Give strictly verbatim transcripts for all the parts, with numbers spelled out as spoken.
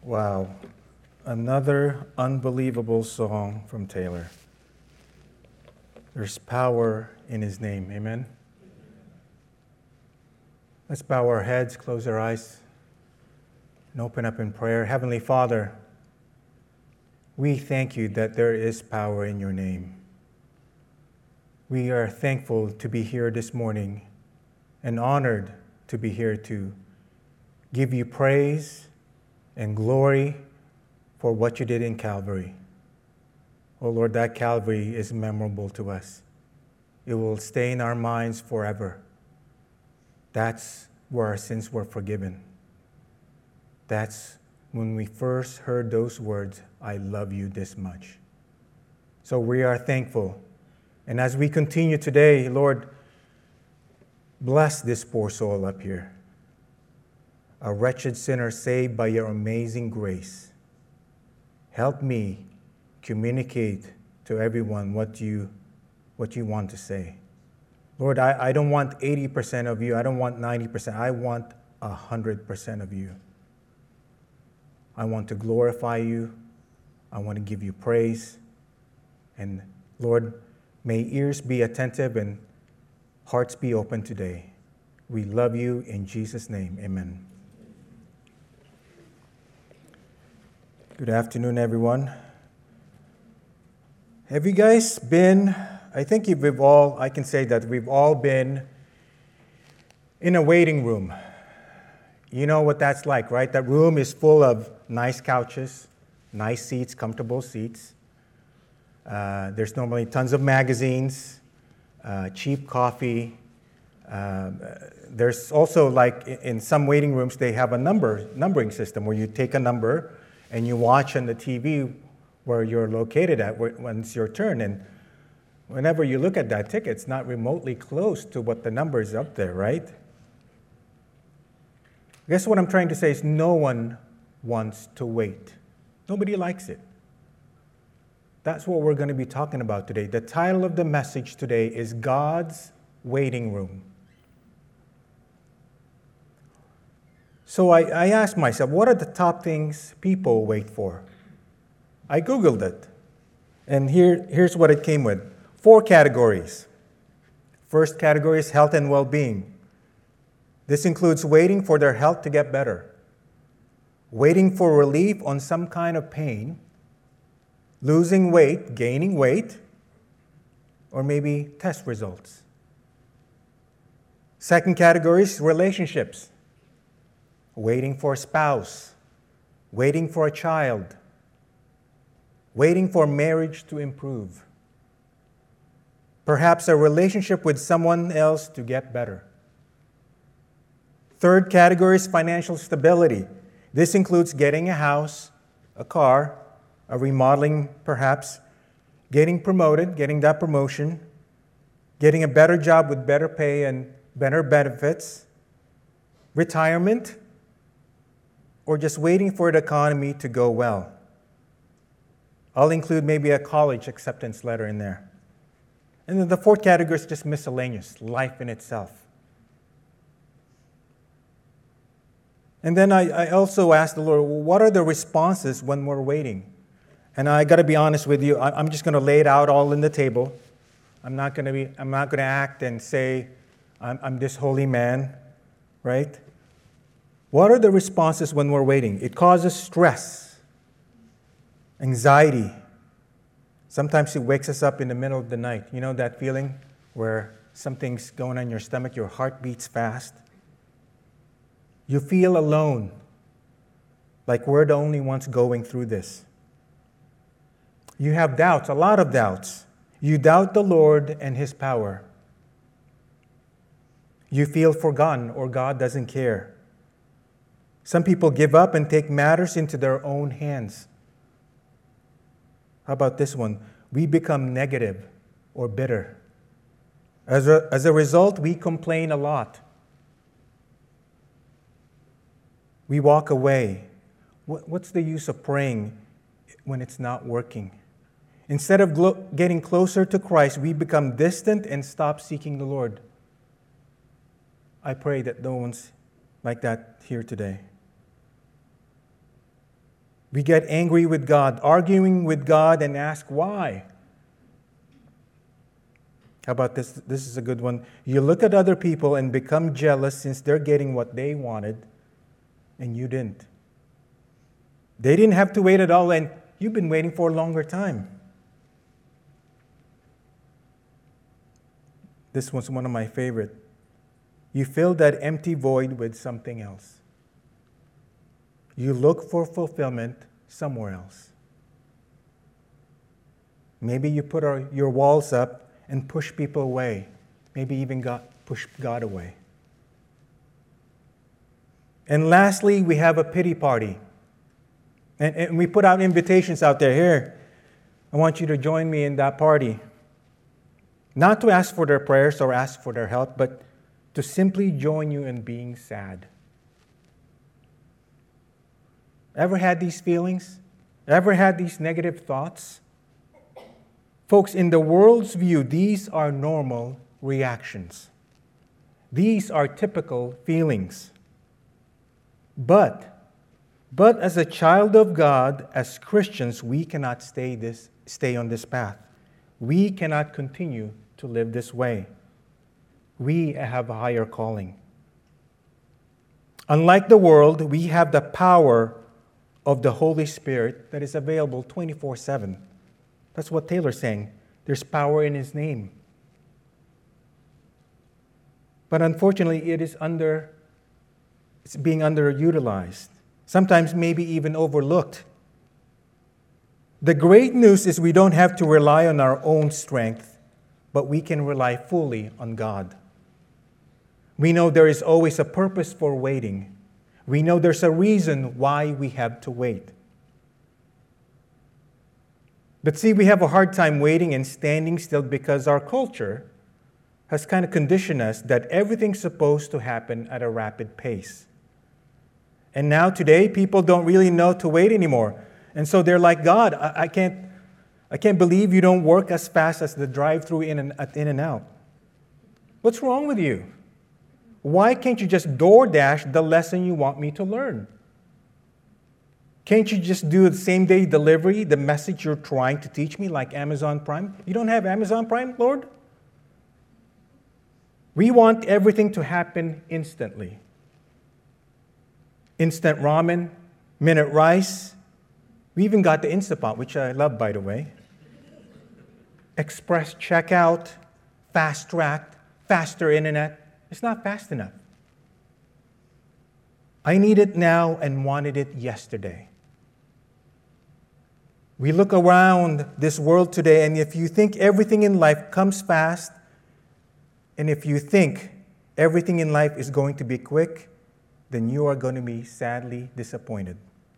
Wow. Another unbelievable song from Taylor. There's power in his name. Amen? Let's bow our heads, close our eyes, and open up in prayer. Heavenly Father, we thank you that there is power in your name. We are thankful to be here this morning and honored to be here to give you praise and glory for what you did in Calvary. Oh Lord, that Calvary is memorable to us. It will stay in our minds forever. That's where our sins were forgiven. That's when we first heard those words, I love you this much. So we are thankful. And as we continue today, Lord, bless this poor soul up here, a wretched sinner saved by your amazing grace. Help me communicate to everyone what you, what you want to say. Lord, I, I don't want eighty percent of you. I don't want ninety percent. I want one hundred percent of you. I want to glorify you. I want to give you praise. And Lord, may ears be attentive and hearts be open today. We love you in Jesus' name. Amen. Good afternoon, everyone. Have you guys been, I think we've all, I can say that we've all been in a waiting room. You know what that's like, right? That room is full of nice couches, nice seats, comfortable seats. Uh, there's normally tons of magazines, uh, cheap coffee. Uh, there's also, like in some waiting rooms, they have a number numbering system where you take a number and you watch on the T V where you're located at when it's your turn. And whenever you look at that ticket, it's not remotely close to what the number is up there, right? I guess what I'm trying to say is no one wants to wait. Nobody likes it. That's what we're going to be talking about today. The title of the message today is God's Waiting Room. So I, I asked myself, what are the top things people wait for? I Googled it, and here, here's what it came with. Four categories. First category is health and well-being. This includes waiting for their health to get better, waiting for relief on some kind of pain, losing weight, gaining weight, or maybe test results. Second category is relationships. Waiting for a spouse, waiting for a child, waiting for marriage to improve. Perhaps a relationship with someone else to get better. Third category is financial stability. This includes getting a house, a car, a remodeling perhaps, getting promoted, getting that promotion, getting a better job with better pay and better benefits, retirement, or just waiting for the economy to go well. I'll include maybe a college acceptance letter in there. And then the fourth category is just miscellaneous, life in itself. And then I, I also asked the Lord, well, what are the responses when we're waiting? And I got to be honest with you, I, I'm just going to lay it out all in the table. I'm not going to be, I'm not going to act and say, I'm, I'm this holy man, right? What are the responses when we're waiting? It causes stress, anxiety. Sometimes it wakes us up in the middle of the night. You know that feeling where something's going on in your stomach, your heart beats fast? You feel alone, like we're the only ones going through this. You have doubts, a lot of doubts. You doubt the Lord and His power. You feel forgotten or God doesn't care. Some people give up and take matters into their own hands. How about this one? We become negative or bitter. As a, as a result, we complain a lot. We walk away. What, what's the use of praying when it's not working? Instead of glo- getting closer to Christ, we become distant and stop seeking the Lord. I pray that no one's like that here today. We get angry with God, arguing with God, and ask why. How about this? This is a good one. You look at other people and become jealous since they're getting what they wanted, and you didn't. They didn't have to wait at all, and you've been waiting for a longer time. This was one of my favorite. You fill that empty void with something else. You look for fulfillment somewhere else. Maybe you put our, your walls up and push people away. Maybe even got, push God away. And lastly, we have a pity party. And, and we put out invitations out there. Here, I want you to join me in that party. Not to ask for their prayers or ask for their help, but to simply join you in being sad. Ever had these feelings? Ever had these negative thoughts? Folks, in the world's view, these are normal reactions. These are typical feelings. But, but as a child of God, as Christians, we cannot stay this, stay on this path. We cannot continue to live this way. We have a higher calling. Unlike the world, we have the power of the Holy Spirit that is available twenty-four seven. That's what Taylor's saying. There's power in His name. But unfortunately, it is under, it's being underutilized. Sometimes maybe even overlooked. The great news is we don't have to rely on our own strength, but we can rely fully on God. We know there is always a purpose for waiting. We know there's a reason why we have to wait. But see, we have a hard time waiting and standing still because our culture has kind of conditioned us that everything's supposed to happen at a rapid pace. And now today, people don't really know to wait anymore. And so they're like, God, I, I can't I can't believe you don't work as fast as the drive-through in and, in and out. What's wrong with you? Why can't you just DoorDash the lesson you want me to learn? Can't you just do the same-day delivery, the message you're trying to teach me, like Amazon Prime? You don't have Amazon Prime, Lord? We want everything to happen instantly. Instant ramen, minute rice. We even got the Instapot, which I love, by the way. Express checkout, fast track, faster internet. It's not fast enough. I need it now and wanted it yesterday. We look around this world today, and if you think everything in life comes fast, and if you think everything in life is going to be quick, then you are going to be sadly disappointed.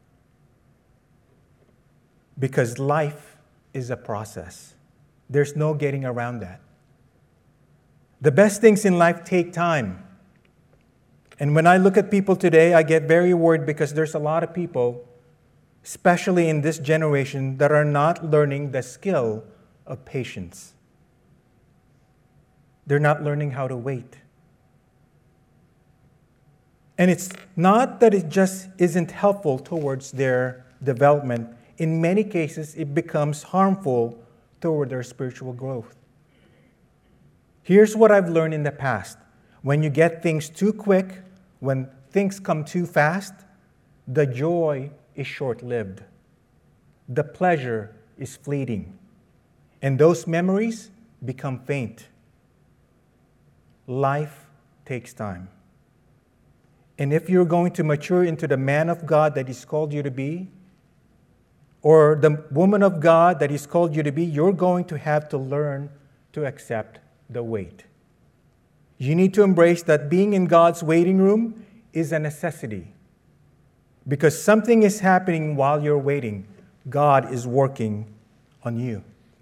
Because life is a process. There's no getting around that. The best things in life take time. And when I look at people today, I get very worried because there's a lot of people, especially in this generation, that are not learning the skill of patience. They're not learning how to wait. And it's not that it just isn't helpful towards their development. In many cases, it becomes harmful toward their spiritual growth. Here's what I've learned in the past. When you get things too quick, when things come too fast, the joy is short-lived. The pleasure is fleeting. And those memories become faint. Life takes time. And if you're going to mature into the man of God that He's called you to be, or the woman of God that He's called you to be, you're going to have to learn to accept the wait. You need to embrace that being in God's waiting room is a necessity. Because something is happening while you're waiting. God is working on you.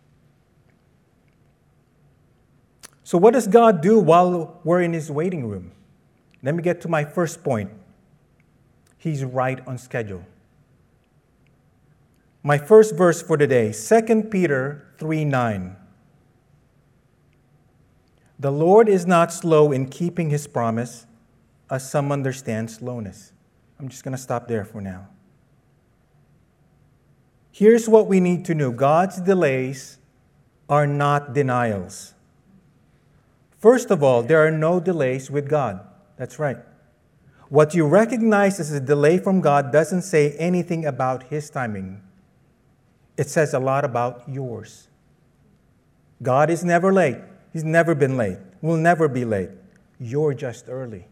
So what does God do while we're in His waiting room? Let me get to my first point. He's right on schedule. My first verse for today, Second Peter three nine. The Lord is not slow in keeping His promise, as some understand slowness. I'm just going to stop there for now. Here's what we need to know. God's delays are not denials. First of all, there are no delays with God. That's right. What you recognize as a delay from God doesn't say anything about His timing. It says a lot about yours. God is never late. He's never been late. Will never be late. You're just early.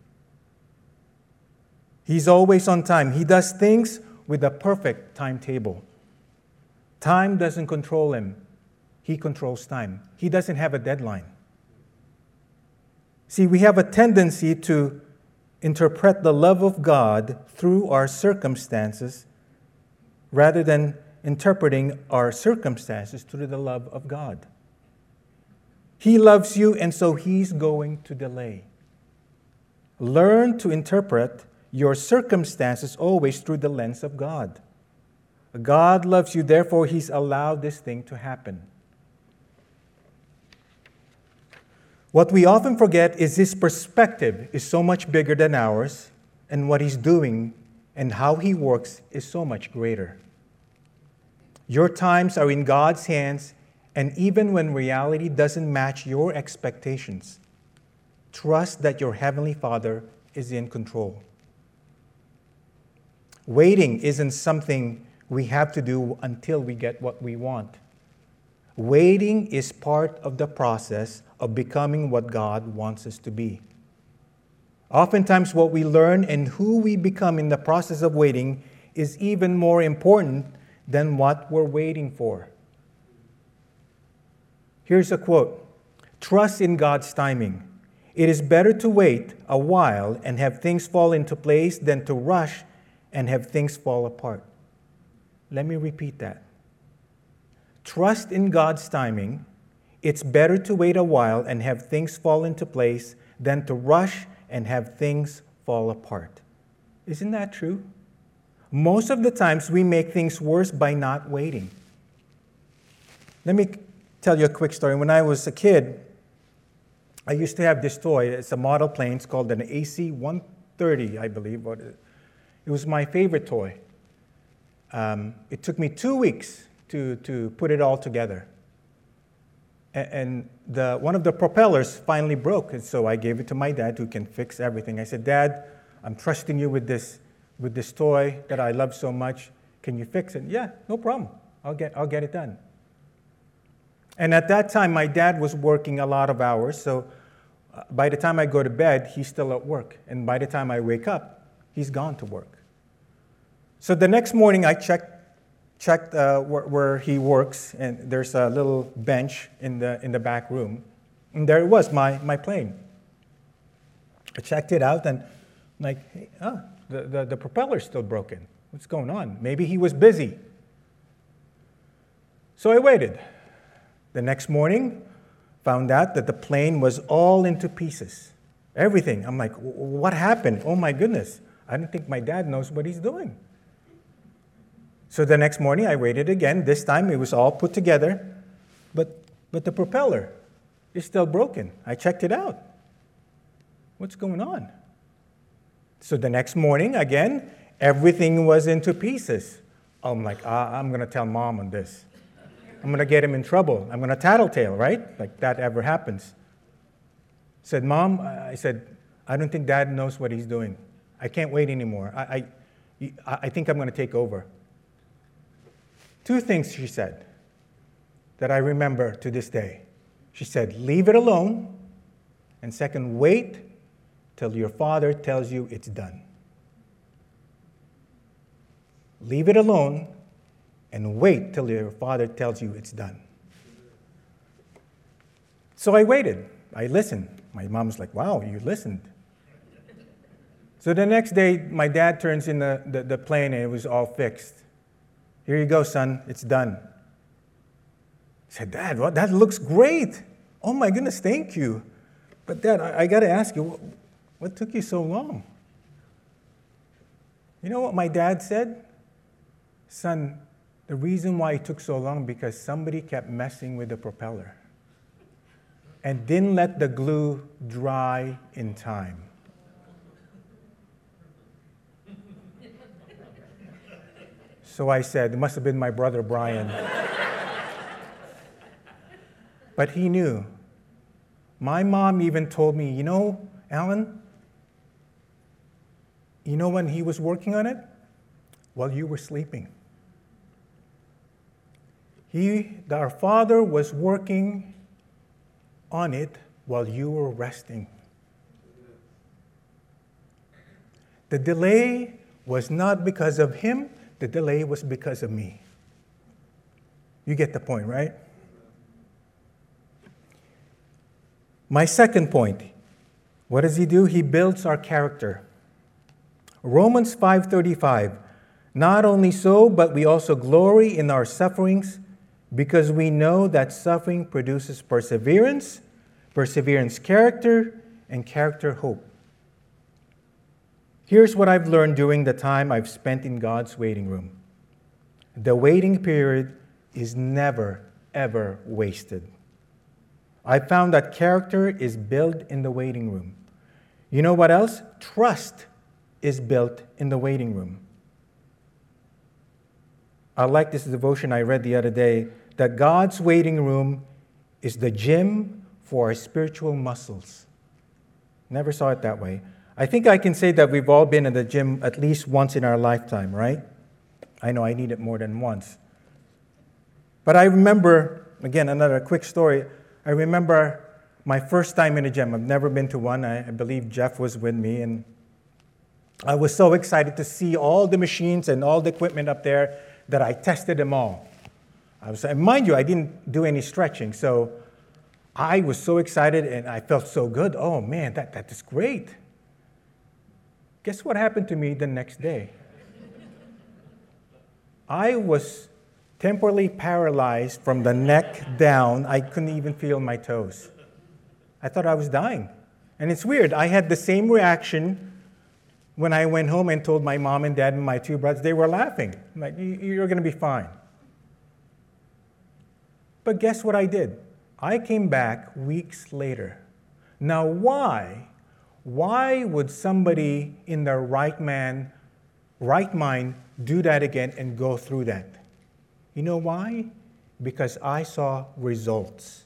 He's always on time. He does things with a perfect timetable. Time doesn't control Him. He controls time. He doesn't have a deadline. See, we have a tendency to interpret the love of God through our circumstances rather than interpreting our circumstances through the love of God. He loves you, and so He's going to delay. Learn to interpret your circumstances always through the lens of God. God loves you, therefore He's allowed this thing to happen. What we often forget is His perspective is so much bigger than ours, and what He's doing and how He works is so much greater. Your times are in God's hands, and even when reality doesn't match your expectations, trust that your Heavenly Father is in control. Waiting isn't something we have to do until we get what we want. Waiting is part of the process of becoming what God wants us to be. Oftentimes, what we learn and who we become in the process of waiting is even more important than what we're waiting for. Here's a quote: "Trust in God's timing. It is better to wait a while and have things fall into place than to rush and have things fall apart." Let me repeat that. Trust in God's timing. It's better to wait a while and have things fall into place than to rush and have things fall apart. Isn't that true? Most of the times we make things worse by not waiting. Let me tell you a quick story. When I was a kid, I used to have this toy. It's a model plane. It's called an A C one thirty, I believe. It was my favorite toy. Um, it took me two weeks to, to put it all together. And, and the, one of the propellers finally broke, and so I gave it to my dad, who can fix everything. I said, "Dad, I'm trusting you with this, with this toy that I love so much. Can you fix it?" "Yeah, no problem. I'll get, I'll get it done." And at that time, my dad was working a lot of hours, so by the time I go to bed, he's still at work. And by the time I wake up, he's gone to work. So the next morning, I checked, checked uh, where, where he works, and there's a little bench in the, in the back room. And there it was, my, my plane. I checked it out, and I'm like, hey, oh, the, the, the propeller's still broken. What's going on? Maybe he was busy. So I waited. The next morning, found out that the plane was all into pieces. Everything. I'm like, what happened? Oh my goodness. I don't think my dad knows what he's doing. So the next morning, I waited again. This time, it was all put together, but, but the propeller is still broken. I checked it out. What's going on? So the next morning, again, everything was into pieces. I'm like, ah, I'm going to tell Mom on this. I'm going to get him in trouble. I'm going to tattletale, right? Like that ever happens. Said, "Mom," I said, "I don't think Dad knows what he's doing. I can't wait anymore. I, I, I think I'm going to take over." Two things she said that I remember to this day. She said, "Leave it alone." And second, "Wait till your father tells you it's done." Leave it alone and wait till your father tells you it's done. So I waited. I listened. My mom's like, "Wow, you listened." So the next day, my dad turns in the, the, the plane, and it was all fixed. "Here you go, son. It's done." I said, "Dad, what? That looks great. Oh my goodness, thank you. But Dad, I, I got to ask you, what, what took you so long?" You know what my dad said? "Son, the reason why it took so long because somebody kept messing with the propeller and didn't let the glue dry in time." So I said, it must have been my brother Brian. But he knew. My mom even told me, you know, Alan, you know when he was working on it? While you were sleeping. He, our Father was working on it while you were resting. The delay was not because of him, the delay was because of me. You get the point, right? My second point, what does he do? He builds our character. Romans five thirty-five, not only so, but we also glory in our sufferings, because we know that suffering produces perseverance, perseverance character, and character hope. Here's what I've learned during the time I've spent in God's waiting room. The waiting period is never, ever wasted. I found that character is built in the waiting room. You know what else? Trust is built in the waiting room. I like this devotion I read the other day, that God's waiting room is the gym for our spiritual muscles. Never saw it that way. I think I can say that we've all been in the gym at least once in our lifetime, right? I know I need it more than once. But I remember, again, another quick story. I remember my first time in a gym. I've never been to one. I, I believe Jeff was with me, and I was so excited to see all the machines and all the equipment up there that I tested them all. I was, and mind you, I didn't do any stretching, so I was so excited and I felt so good. Oh man, that, that is great. Guess what happened to me the next day? I was temporarily paralyzed from the neck down. I couldn't even feel my toes. I thought I was dying. And it's weird. I had the same reaction when I went home and told my mom and dad and my two brothers. They were laughing. I'm like, you're going to be fine. But guess what I did? I came back weeks later. Now, why? Why would somebody in their right man, right mind do that again and go through that? You know why? Because I saw results.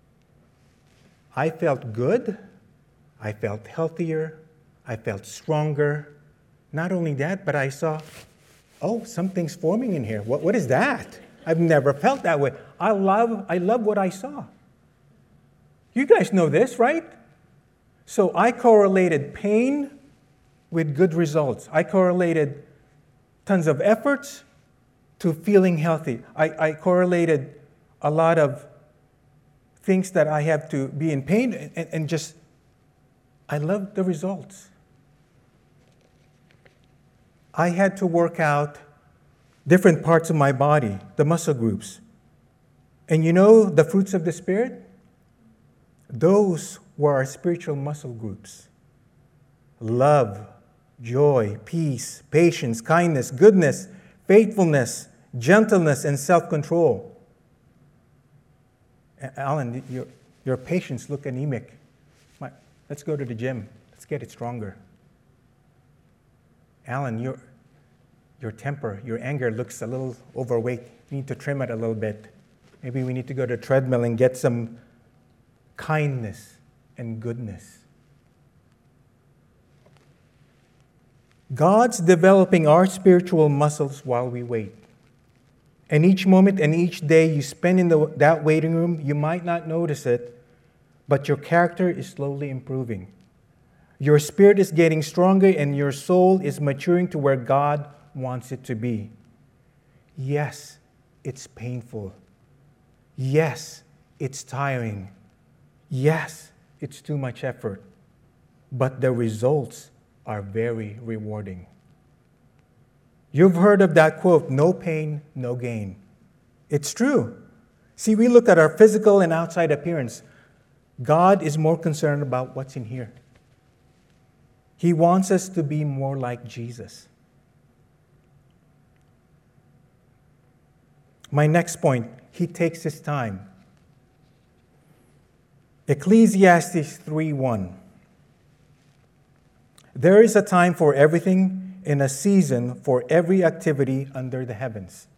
I felt good. I felt healthier. I felt stronger. Not only that, but I saw, oh, something's forming in here. What, what is that? I've never felt that way. I love, I love what I saw. You guys know this, right? So I correlated pain with good results. I correlated tons of efforts to feeling healthy. I, I correlated a lot of things that I have to be in pain and, and just, I love the results. I had to work out different parts of my body, the muscle groups. And you know the fruits of the Spirit? Those were our spiritual muscle groups. Love, joy, peace, patience, kindness, goodness, faithfulness, gentleness, and self-control. Alan, your, your patience look anemic. Let's go to the gym. Let's get it stronger. Alan, your, your temper, your anger looks a little overweight. You need to trim it a little bit. Maybe we need to go to a treadmill and get some kindness and goodness. God's developing our spiritual muscles while we wait. And each moment and each day you spend in the, that waiting room, you might not notice it, but your character is slowly improving. Your spirit is getting stronger and your soul is maturing to where God wants it to be. Yes, it's painful. Yes, it's tiring. Yes, it's too much effort. But the results are very rewarding. You've heard of that quote, no pain, no gain. It's true. See, we look at our physical and outside appearance. God is more concerned about what's in here. He wants us to be more like Jesus. My next point, he takes his time. Ecclesiastes three one. There is a time for everything in a season for every activity under the heavens.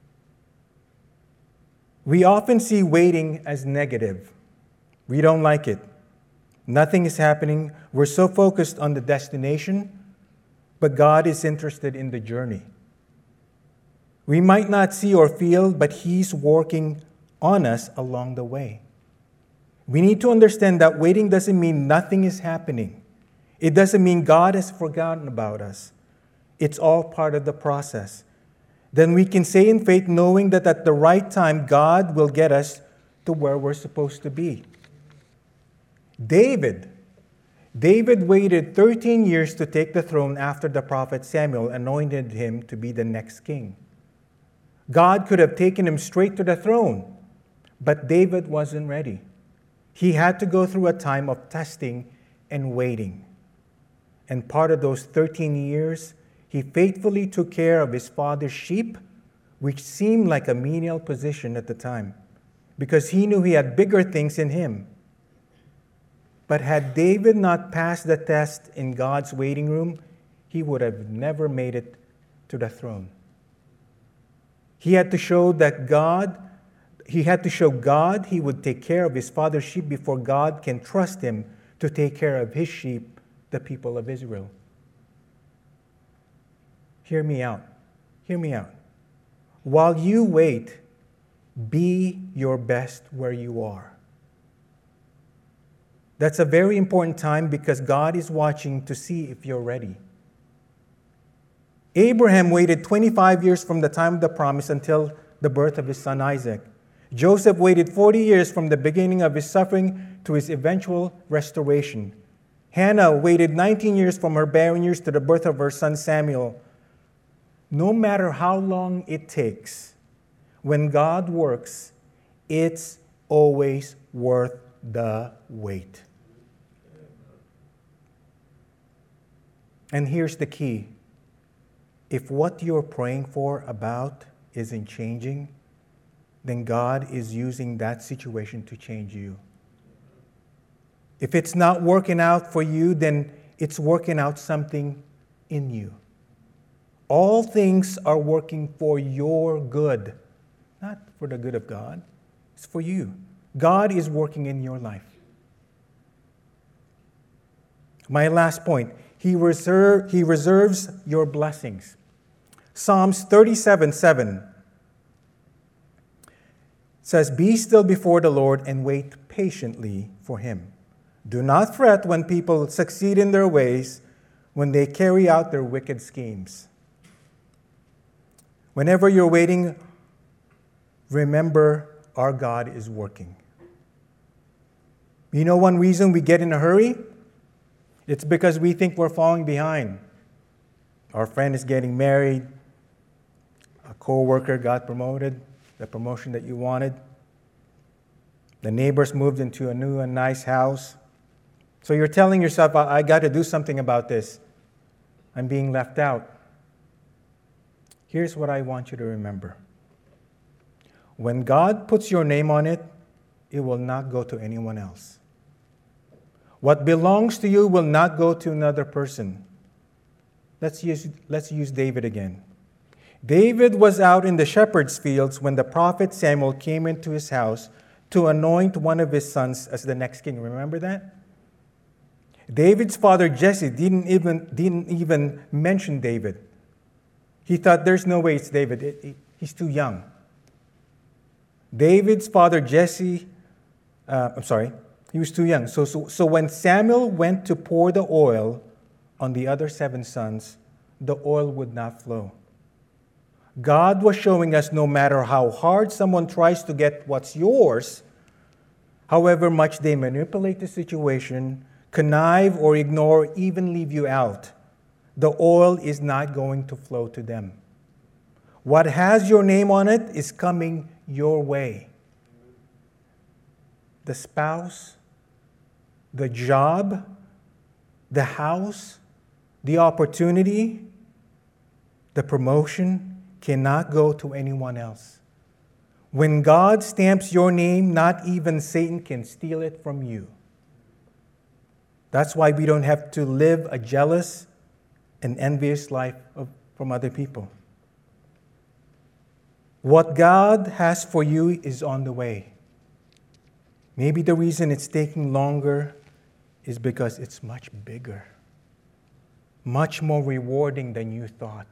We often see waiting as negative. We don't like it. Nothing is happening. We're so focused on the destination, but God is interested in the journey. We might not see or feel, but He's working on us along the way. We need to understand that waiting doesn't mean nothing is happening. It doesn't mean God has forgotten about us. It's all part of the process. Then we can say in faith, knowing that at the right time, God will get us to where we're supposed to be. David. David waited thirteen years to take the throne after the prophet Samuel anointed him to be the next king. God could have taken him straight to the throne, but David wasn't ready. He had to go through a time of testing and waiting. And part of those thirteen years, he faithfully took care of his father's sheep, which seemed like a menial position at the time, because he knew he had bigger things in him. But had David not passed the test in God's waiting room, he would have never made it to the throne. He had to show that God, he had to show God he would take care of his father's sheep before God can trust him to take care of his sheep, the people of Israel. Hear me out. Hear me out. While you wait, be your best where you are. That's a very important time because God is watching to see if you're ready. Abraham waited twenty-five years from the time of the promise until the birth of his son Isaac. Joseph waited forty years from the beginning of his suffering to his eventual restoration. Hannah waited nineteen years from her barren years to the birth of her son Samuel. No matter how long it takes, when God works, it's always worth the wait. And here's the key. If what you're praying for about isn't changing, then God is using that situation to change you. If it's not working out for you, then it's working out something in you. All things are working for your good, not for the good of God. It's for you. God is working in your life. My last point, He reserve, He reserves your blessings. Psalms thirty-seven seven says, "Be still before the Lord and wait patiently for Him. Do not fret when people succeed in their ways, when they carry out their wicked schemes." Whenever you're waiting, remember our God is working. You know one reason we get in a hurry? It's because we think we're falling behind. Our friend is getting married. A co-worker got promoted, the promotion that you wanted. The neighbors moved into a new and nice house. So you're telling yourself, I, I got to do something about this. I'm being left out. Here's what I want you to remember. When God puts your name on it, it will not go to anyone else. What belongs to you will not go to another person. Let's use, let's use David again. David was out in the shepherd's fields when the prophet Samuel came into his house to anoint one of his sons as the next king. Remember that? David's father Jesse didn't even, didn't even mention David. He thought, there's no way it's David. It, it, he's too young. David's father Jesse, uh, I'm sorry, he was too young. So, so, so when Samuel went to pour the oil on the other seven sons, the oil would not flow. God was showing us no matter how hard someone tries to get what's yours, however much they manipulate the situation, connive or ignore, even leave you out, the oil is not going to flow to them. What has your name on it is coming your way. The spouse, the job, the house, the opportunity, the promotion cannot go to anyone else. When God stamps your name, not even Satan can steal it from you. That's why we don't have to live a jealous an envious life of, from other people. What God has for you is on the way. Maybe the reason it's taking longer is because it's much bigger, much more rewarding than you thought.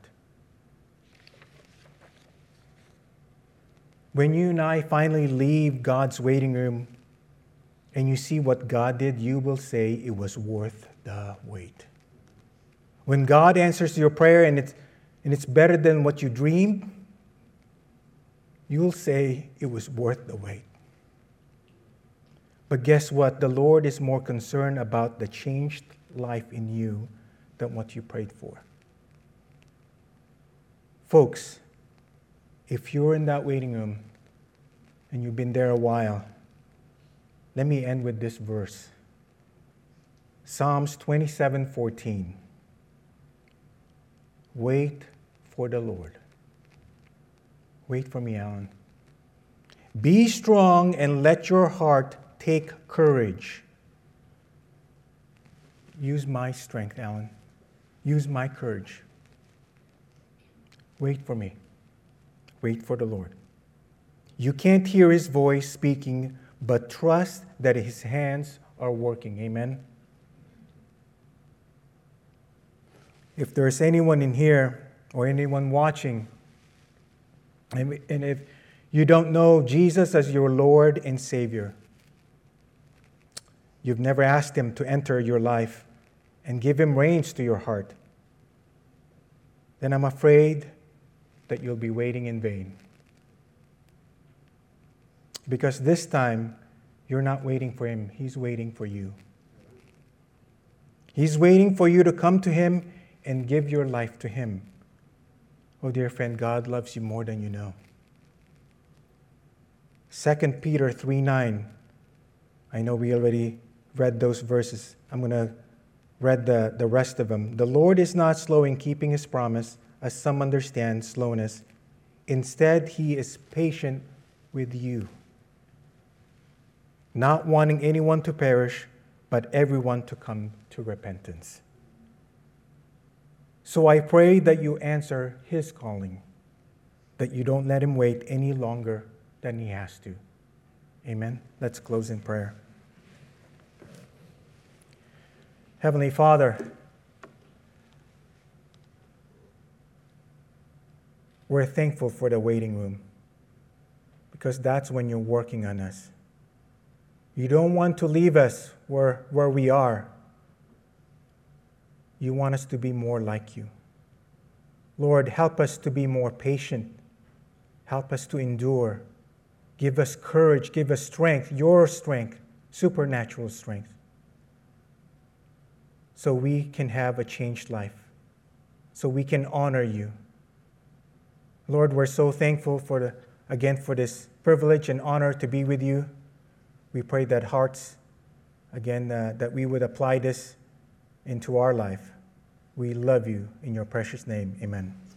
When you and I finally leave God's waiting room and you see what God did, you will say it was worth the wait. When God answers your prayer and it's, and it's better than what you dreamed, you'll say it was worth the wait. But guess what? The Lord is more concerned about the changed life in you than what you prayed for. Folks, if you're in that waiting room and you've been there a while, let me end with this verse. Psalms twenty-seven fourteen. Wait for the Lord. Wait for me, Alan. Be strong and let your heart take courage. Use my strength, Alan. Use my courage. Wait for me. Wait for the Lord. You can't hear his voice speaking, but trust that his hands are working. Amen? If there's anyone in here or anyone watching, and if you don't know Jesus as your Lord and Savior, you've never asked him to enter your life and give him reins to your heart, then I'm afraid that you'll be waiting in vain. Because this time, you're not waiting for him, he's waiting for you. He's waiting for you to come to him and give your life to him. Oh, dear friend, God loves you more than you know. Second Peter three nine. I know we already read those verses. I'm going to read the, the rest of them. The Lord is not slow in keeping his promise, as some understand slowness. Instead, he is patient with you, not wanting anyone to perish, but everyone to come to repentance. So I pray that you answer his calling, that you don't let him wait any longer than he has to. Amen. Let's close in prayer. Heavenly Father, we're thankful for the waiting room, because that's when you're working on us. You don't want to leave us where, where we are. You want us to be more like you. Lord, help us to be more patient. Help us to endure. Give us courage. Give us strength, your strength, supernatural strength, so we can have a changed life, so we can honor you. Lord, we're so thankful for the, again for this privilege and honor to be with you. We pray that hearts, again, uh, that we would apply this into our life. We love you in your precious name. Amen.